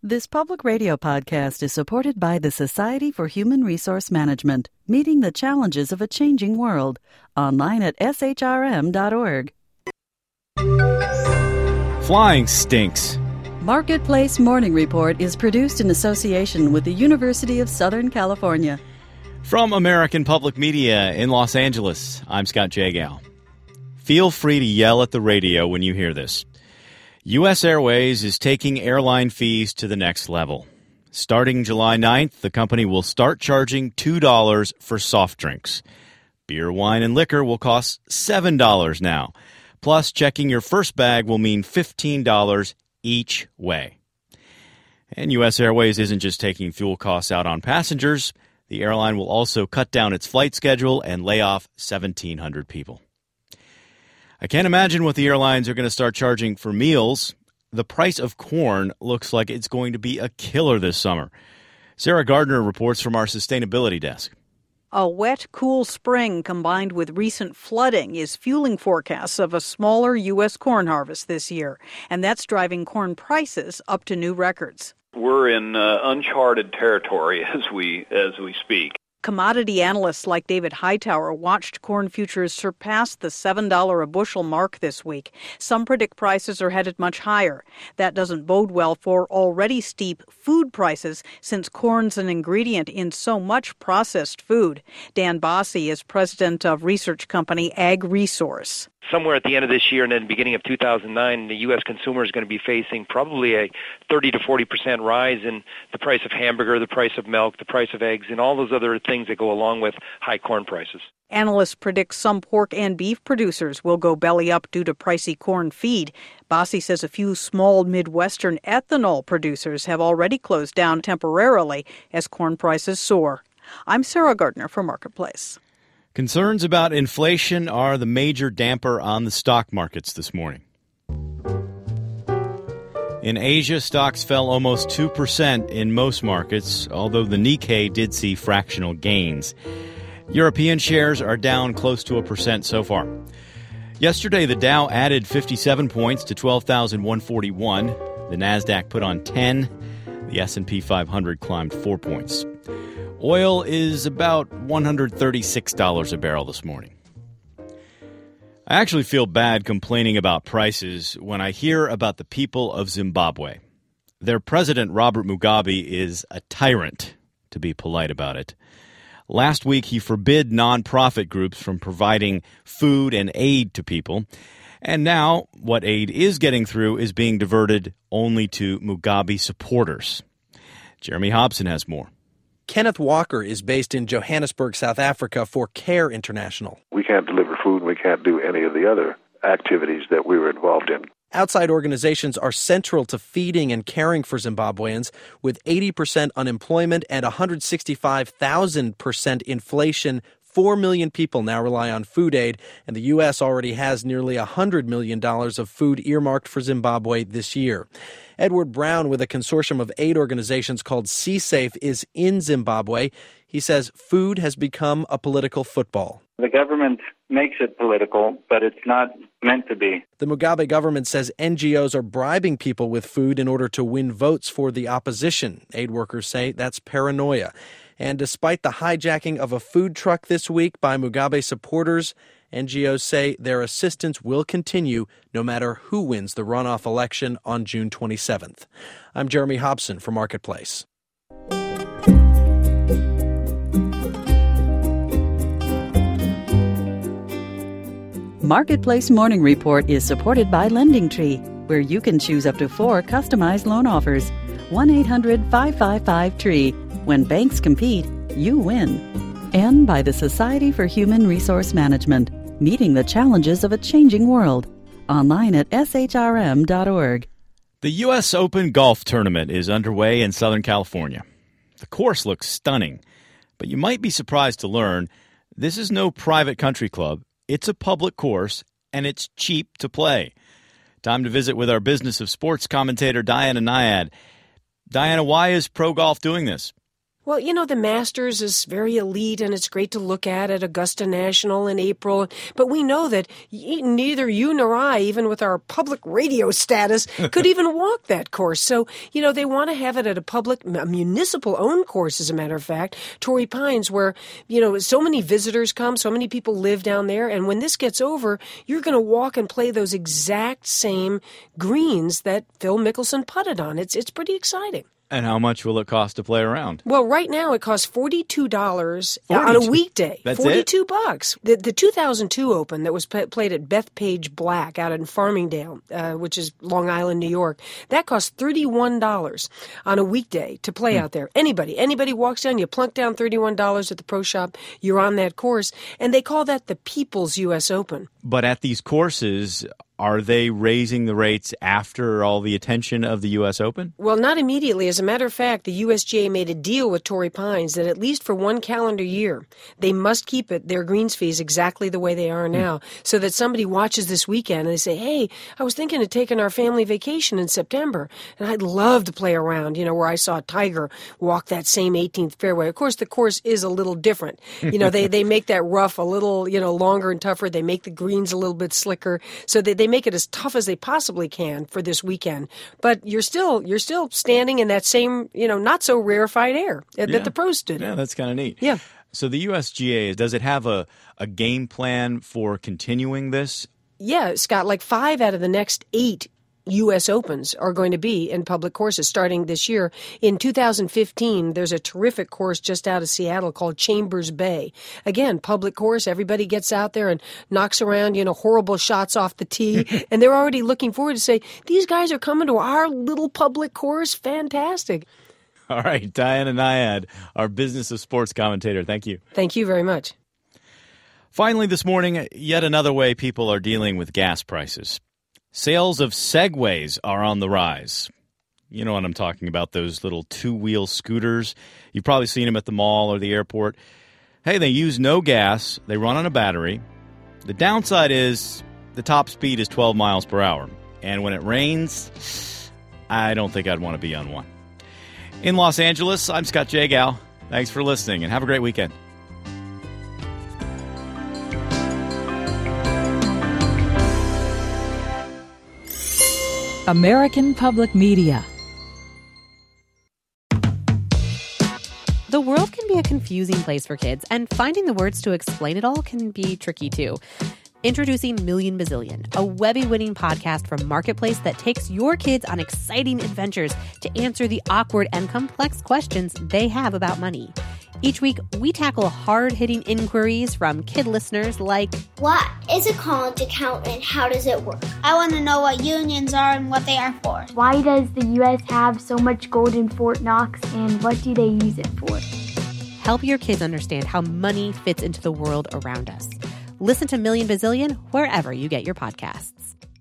This public radio podcast is supported by the Society for Human Resource Management, meeting the challenges of a changing world. Online at shrm.org. Flying stinks. Marketplace Morning Report is produced in association with the University of Southern California. From American Public Media in Los Angeles, I'm Scott Jagow. Feel free to yell at the radio when you hear this. U.S. Airways is taking airline fees to the next level. Starting July 9th, the company will start charging $2 for soft drinks. Beer, wine, and liquor will cost $7 now. Plus, checking your first bag will mean $15 each way. And U.S. Airways isn't just taking fuel costs out on passengers. The airline will also cut down its flight schedule and lay off 1,700 people. I can't imagine what the airlines are going to start charging for meals. The price of corn looks like it's going to be a killer this summer. Sarah Gardner reports from our sustainability desk. A wet, cool spring combined with recent flooding is fueling forecasts of a smaller U.S. corn harvest this year, and that's driving corn prices up to new records. We're in uncharted territory as we speak. Commodity analysts like David Hightower watched corn futures surpass the $7 a bushel mark this week. Some predict prices are headed much higher. That doesn't bode well for already steep food prices, since corn's an ingredient in so much processed food. Dan Bossie is president of research company Ag Resource. Somewhere at the end of this year and then the beginning of 2009, the U.S. consumer is going to be facing probably a 30 to 40% rise in the price of hamburger, the price of milk, the price of eggs, and all those other things that go along with high corn prices. Analysts predict some pork and beef producers will go belly up due to pricey corn feed. Bossie says a few small Midwestern ethanol producers have already closed down temporarily as corn prices soar. I'm Sarah Gardner for Marketplace. Concerns about inflation are the major damper on the stock markets this morning. In Asia, stocks fell almost 2% in most markets, although the Nikkei did see fractional gains. European shares are down close to 1% so far. Yesterday, the Dow added 57 points to 12,141. The Nasdaq put on 10. The S&P 500 climbed 4 points. Oil is about $136 a barrel this morning. I actually feel bad complaining about prices when I hear about the people of Zimbabwe. Their president, Robert Mugabe, is a tyrant, to be polite about it. Last week, he forbid nonprofit groups from providing food and aid to people. And now, what aid is getting through is being diverted only to Mugabe supporters. Jeremy Hobson has more. Kenneth Walker is based in Johannesburg, South Africa for CARE International. We can't deliver food and we can't do any of the other activities that we were involved in. Outside organizations are central to feeding and caring for Zimbabweans. With 80% unemployment and 165,000% inflation, 4 million people now rely on food aid, and the U.S. already has nearly $100 million of food earmarked for Zimbabwe this year. Edward Brown, with a consortium of aid organizations called CSAFE, is in Zimbabwe. He says food has become a political football. The government makes it political, but it's not meant to be. The Mugabe government says NGOs are bribing people with food in order to win votes for the opposition. Aid workers say that's paranoia. And despite the hijacking of a food truck this week by Mugabe supporters, NGOs say their assistance will continue no matter who wins the runoff election on June 27th. I'm Jeremy Hobson for Marketplace. Marketplace Morning Report is supported by LendingTree, where you can choose up to 4 customized loan offers. 1-800-555-TREE. When banks compete, you win. And by the Society for Human Resource Management, meeting the challenges of a changing world. Online at shrm.org. The U.S. Open Golf Tournament is underway in Southern California. The course looks stunning, but you might be surprised to learn this is no private country club. It's a public course, and it's cheap to play. Time to visit with our Business of Sports commentator, Diana Nyad. Diana, why is pro golf doing this? Well, the Masters is very elite, and it's great to look at Augusta National in April. But we know that neither you nor I, even with our public radio status, could even walk that course. So, they want to have it at a municipal-owned course, as a matter of fact, Torrey Pines, where, so many visitors come, so many people live down there. And when this gets over, you're going to walk and play those exact same greens that Phil Mickelson putted on. It's pretty exciting. And how much will it cost to play around? Well, right now it costs $42 on a weekday. That's $42. The 2002 Open that was played at Bethpage Black out in Farmingdale, which is Long Island, New York, that costs $31 on a weekday to play out there. Anybody walks down, you plunk down $31 at the pro shop, you're on that course, and they call that the People's U.S. Open. But at these courses, are they raising the rates after all the attention of the U.S. Open? Well, not immediately. As a matter of fact, the USGA made a deal with Torrey Pines that at least for one calendar year, they must keep their greens fees exactly the way they are now, so that somebody watches this weekend and they say, hey, I was thinking of taking our family vacation in September, and I'd love to play around, where I saw Tiger walk that same 18th fairway. Of course, the course is a little different. They make that rough a little, longer and tougher. They make the greens a little bit slicker, so that they make it as tough as they possibly can for this weekend. But you're still standing in that same, not so rarefied air that the pros stood in. Yeah, that's kind of neat. Yeah. So the USGA, does it have a game plan for continuing this? Yeah, Scott, like 5 out of the next 8 U.S. Opens are going to be in public courses starting this year. In 2015, there's a terrific course just out of Seattle called Chambers Bay. Again, public course. Everybody gets out there and knocks around, horrible shots off the tee. And they're already looking forward to say, these guys are coming to our little public course. Fantastic. All right. Diana Nyad, our Business of Sports commentator. Thank you. Thank you very much. Finally, this morning, yet another way people are dealing with gas prices. Sales of Segways are on the rise. You know what I'm talking about, those little two-wheel scooters. You've probably seen them at the mall or the airport. Hey, they use no gas. They run on a battery. The downside is the top speed is 12 miles per hour. And when it rains, I don't think I'd want to be on one. In Los Angeles, I'm Scott Jagow. Thanks for listening, and have a great weekend. American Public Media. The world can be a confusing place for kids, and finding the words to explain it all can be tricky too. Introducing Million Bazillion, a Webby-winning podcast from Marketplace that takes your kids on exciting adventures to answer the awkward and complex questions they have about money. Each week, we tackle hard-hitting inquiries from kid listeners like, what is a college account and how does it work? I want to know what unions are and what they are for. Why does the U.S. have so much gold in Fort Knox and what do they use it for? Help your kids understand how money fits into the world around us. Listen to Million Bazillion wherever you get your podcasts.